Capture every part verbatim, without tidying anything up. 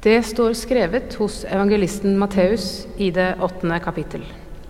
Det står skrevet hos evangelisten Matteus i det åttende kapittel.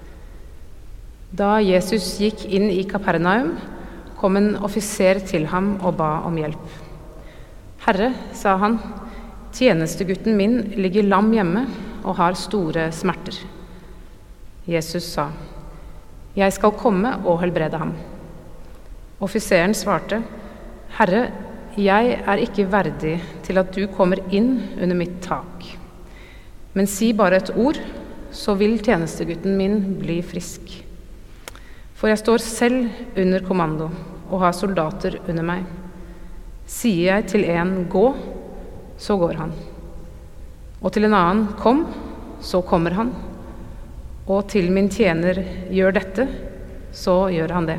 Da Jesus gikk inn i Kapernaum, kom en offiser til ham og ba om hjelp. «Herre», sa han, «tjenestegutten min ligger lam hjemme og har store smerter.» Jesus sa, «Jeg skal komme og helbrede ham.» Offiseren svarte, «Herre, jeg er ikke verdig til at du kommer inn under mitt tak. Men si bare et ord, så vil tjenestegutten min bli frisk. For jeg står selv under kommando og har soldater under meg. Sier jeg til en gå, så går han. Og til en annen kom, så kommer han. Og til min tjener gjør dette, så gjør han det.»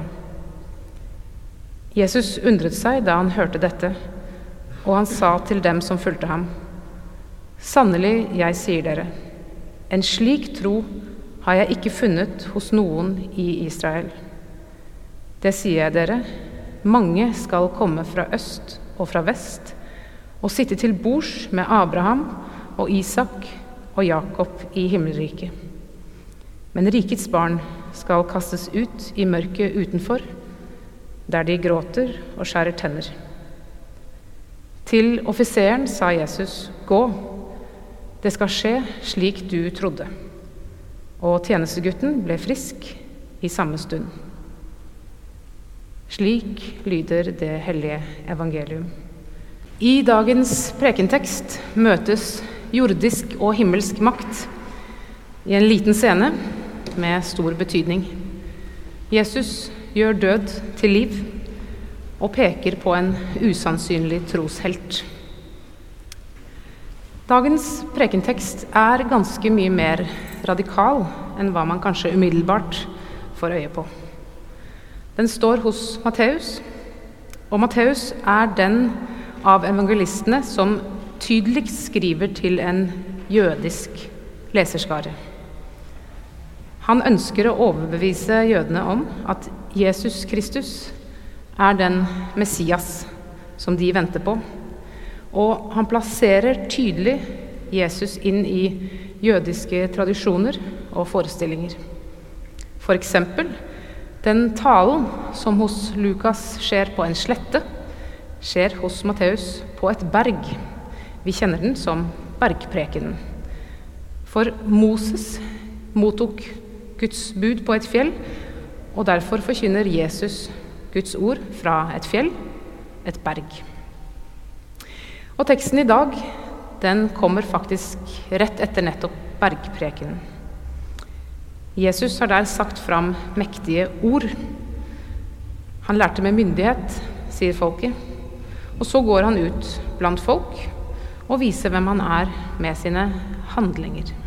Jesus undret seg da han hørte dette, og han sa til dem som fulgte ham, «Sannelig, jeg sier dere, en slik tro har jeg ikke funnet hos noen i Israel. Det sier jeg dere, mange skal komme fra øst og fra vest, og sitte til bords med Abraham og Isak og Jakob i himmelriket. Men rikets barn skal kastes ut i mørket utenfor, der de gråter og skjærer tenner.» Til offiseren sa Jesus, «Gå, det skal skje slik du trodde.» Og tjenestegutten ble frisk i samme stund. Slik lyder det hellige evangelium. I dagens prekentekst møtes jordisk og himmelsk makt i en liten scene med stor betydning. Jesus gjør død til liv og peker på en usannsynlig troshelt. Dagens prekentekst er ganske mye mer radikal enn hva man kanskje umiddelbart får øye på. Den står hos Matteus, og Matteus er den av evangelistene som tydeligst skriver til en jødisk leserskare. Han ønsker å overbevise jødene om at Jesus Kristus er den Messias som de venter på, og han plasserer tydelig Jesus inn i jødiske tradisjoner og forestillinger. For eksempel, den talen som hos Lukas skjer på en slette, skjer hos Matteus på et berg. Vi kjenner den som bergprekenen. For Moses mottok Guds bud på et fjell, og derfor forkynner Jesus Guds ord fra et fjell, et berg. Og teksten i dag, den kommer faktisk rett etter nettopp bergprekenen. Jesus har der sagt fram mektige ord. Han lærte med myndighet, sier folket, og så går han ut blant folk og viser hvem han er med sine handlinger.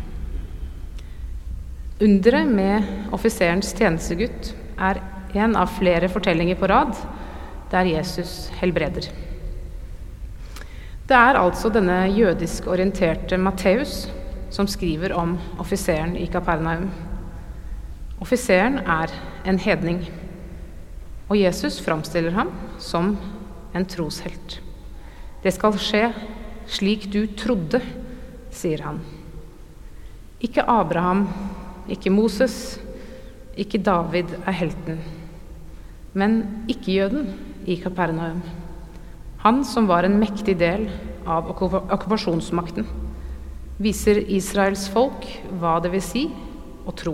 Underet med offiserens tjenestegutt er en av flere fortellinger på rad der Jesus helbreder. Det er altså denne jødisk orienterte Matteus som skriver om offiseren i Kapernaum. Offiseren er en hedning, og Jesus framstiller ham som en troshelt. Det skal skje slik du trodde, sier han. Ikke Abraham, ikke Moses, ikke David er helten, men ikke-jøden i Kapernaum. Han som var en mektig del av okkupasjonsmakten, viser Israels folk hva det vil si å tro.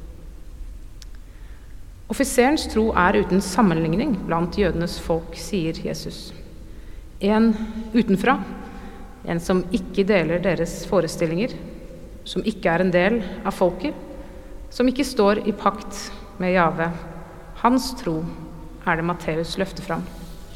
Offiserens tro er uten sammenligning blant jødenes folk, sier Jesus. En utenfra, en som ikke deler deres forestillinger, som ikke er en del av folket, som ikke står i pakt med Jahve. Hans tro er det Matteus løfter fram.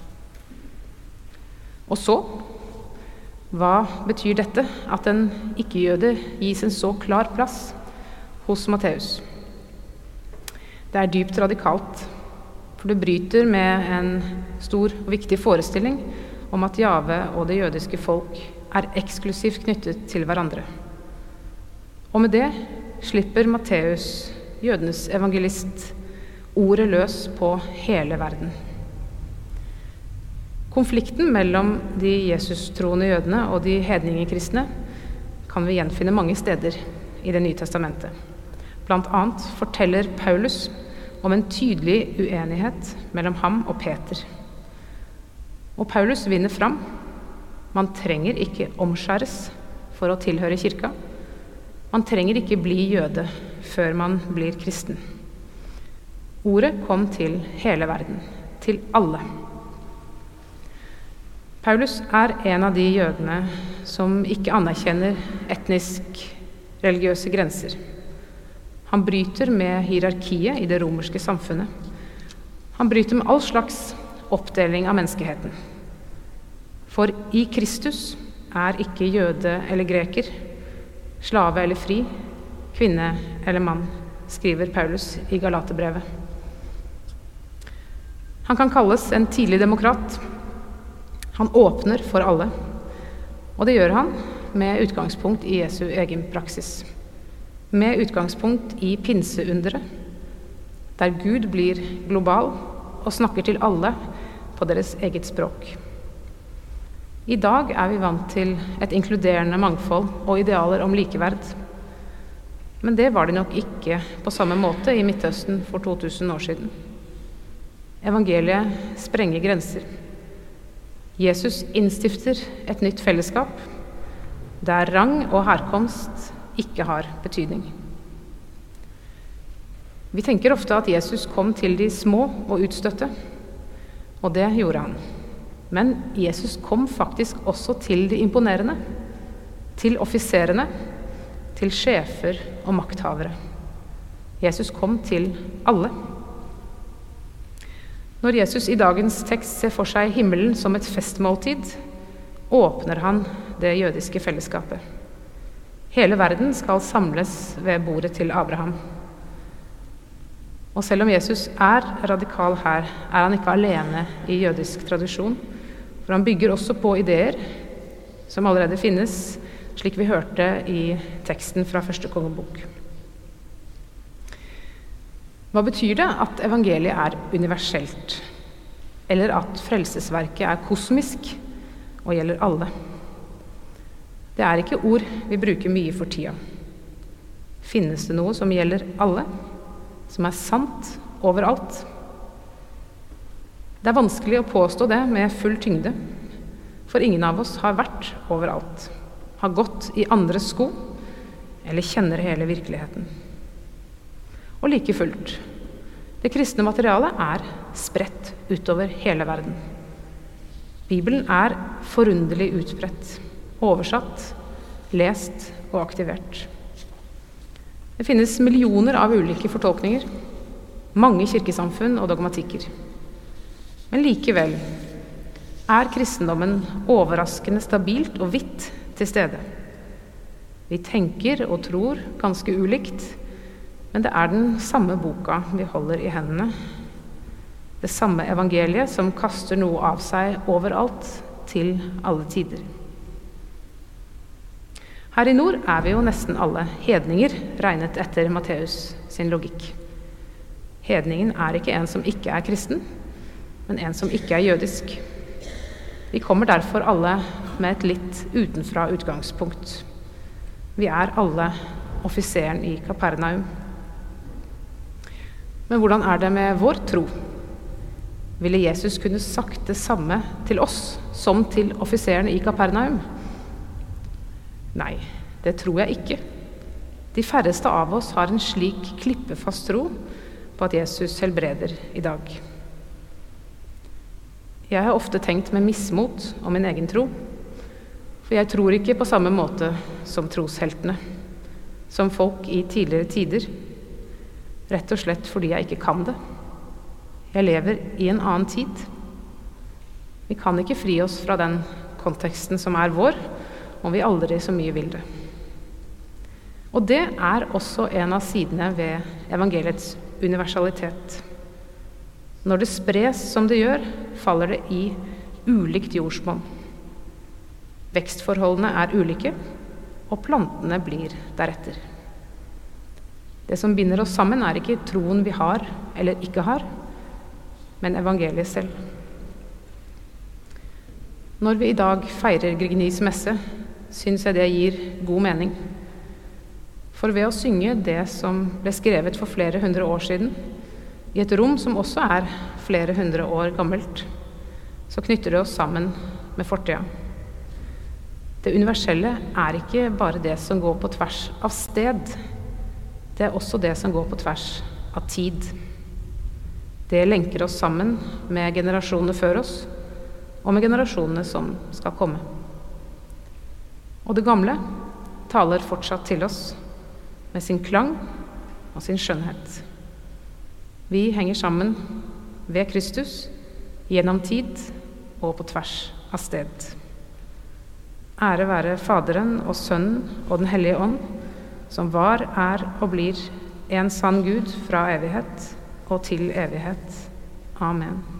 Og så, hva betyr dette at en ikke-jøde gis en så klar plass hos Matteus? Det er dypt radikalt, for det bryter med en stor og viktig forestilling om at Jahve og det jødiske folk er eksklusivt knyttet til hverandre. Og med det slipper Matteus, jødenes evangelist, ordet løs på hele verden. Konflikten mellom de Jesus-troende jødene og de hedningekristne kan vi gjenfinne mange steder i Det nye testamentet. Blant annet forteller Paulus om en tydelig uenighet mellom ham og Peter. Og Paulus vinner fram. Man trenger ikke omskjæres for å tilhøre kirka. Man trenger ikke bli jøde før man blir kristen. Ordet kom til hele verden, til alle. Paulus er en av de jødene som ikke anerkjenner etnisk religiøse grenser. Han bryter med hierarkiet i det romerske samfunnet. Han bryter med all slags oppdeling av menneskeheten. For i Kristus er ikke jøde eller greker, slave eller fri, kvinne eller mann, skriver Paulus i Galaterbrevet. Han kan kalles en tidlig demokrat. Han åpner for alle, og det gjør han med utgangspunkt i Jesu egen praksis. Med utgangspunkt i pinseunderet, der Gud blir global og snakker til alle på deres eget språk. I dag er vi vant til et inkluderende mangfold og idealer om likeverd. Men det var det nok ikke på samme måte i Midtøsten for to tusen år siden. Evangeliet sprenger grenser. Jesus innstifter et nytt fellesskap, der rang og herkomst ikke har betydning. Vi tenker ofte at Jesus kom til de små og utstøtte, og det gjorde han. Men Jesus kom faktisk også til de imponerende, til offiserene, til sjefer og makthavere. Jesus kom til alle. Når Jesus i dagens tekst ser for seg himmelen som et festmåltid, åpner han det jødiske fellesskapet. Hele verden skal samles ved bordet til Abraham. Og selv om Jesus er radikal her, er han ikke alene i jødisk tradisjon, for han bygger også på ideer som allerede finnes, slik vi hørte i teksten fra første kongebok. Hva betyr det at evangeliet er universelt, eller at frelsesverket er kosmisk og gjelder alle? Det er ikke ord vi bruker mye for tida. Finnes det noe som gjelder alle, som er sant overalt? Det er vanskelig å påstå det med full tyngde, for ingen av oss har vært overalt, har gått i andres sko, eller kjenner hele virkeligheten. Og like fullt, det kristne materialet er spredt utover hele verden. Bibelen er forunderlig utbredt, oversatt, lest og aktivert. Det finnes millioner av ulike fortolkninger, mange kirkesamfunn og dogmatikker. Men likevel er kristendommen overraskende stabilt og vidt til stede. Vi tenker og tror ganske ulikt, men det er den samme boka vi holder i hendene. Det samme evangeliet som kaster noe av seg overalt til alle tider. Her i nord er vi jo nesten alle hedninger, regnet etter Matteus sin logikk. Hedningen er ikke en som ikke er kristen, men en som ikke er jødisk. Vi kommer derfor alle med et litt utenfra utgangspunkt. Vi er alle offiseren i Kapernaum. Men hvordan er det med vår tro? Ville Jesus kunne sagt det samme til oss som til offiseren i Kapernaum? Nei, det tror jeg ikke. De færreste av oss har en slik klippefast tro på at Jesus helbreder i dag. Jeg har ofte tenkt med mismot om min egen tro, for jeg tror ikke på samme måte som trosheltene, som folk i tidligere tider, rett og slett fordi jeg ikke kan det. Jeg lever i en annen tid. Vi kan ikke fri oss fra den konteksten som er vår, om vi aldri så mye vil det. Og det er også en av sidene ved evangeliets universalitet. Når det spres som det gjør, faller det i ulikt jordsmonn. Vekstforholdene er ulike, og plantene blir deretter. Det som binder oss sammen er ikke troen vi har eller ikke har, men evangeliet selv. Når vi i dag feirer Grignis messe, syns jeg det gir god mening. For ved å synge det som ble skrevet for flere hundre år siden, i et rom som også er flere hundre år gammelt, så knytter det oss sammen med fortida. Det universelle er ikke bare det som går på tvers av sted, det er også det som går på tvers av tid. Det lenker oss sammen med generasjonene før oss, og med generasjonene som skal komme. Og det gamle taler fortsatt til oss med sin klang og sin skjønnhet. Vi henger sammen ved Kristus, gjennom tid og på tvers av sted. Ære være Faderen og Sønnen og Den hellige ånd, som var, er og blir en sann Gud fra evighet og til evighet. Amen.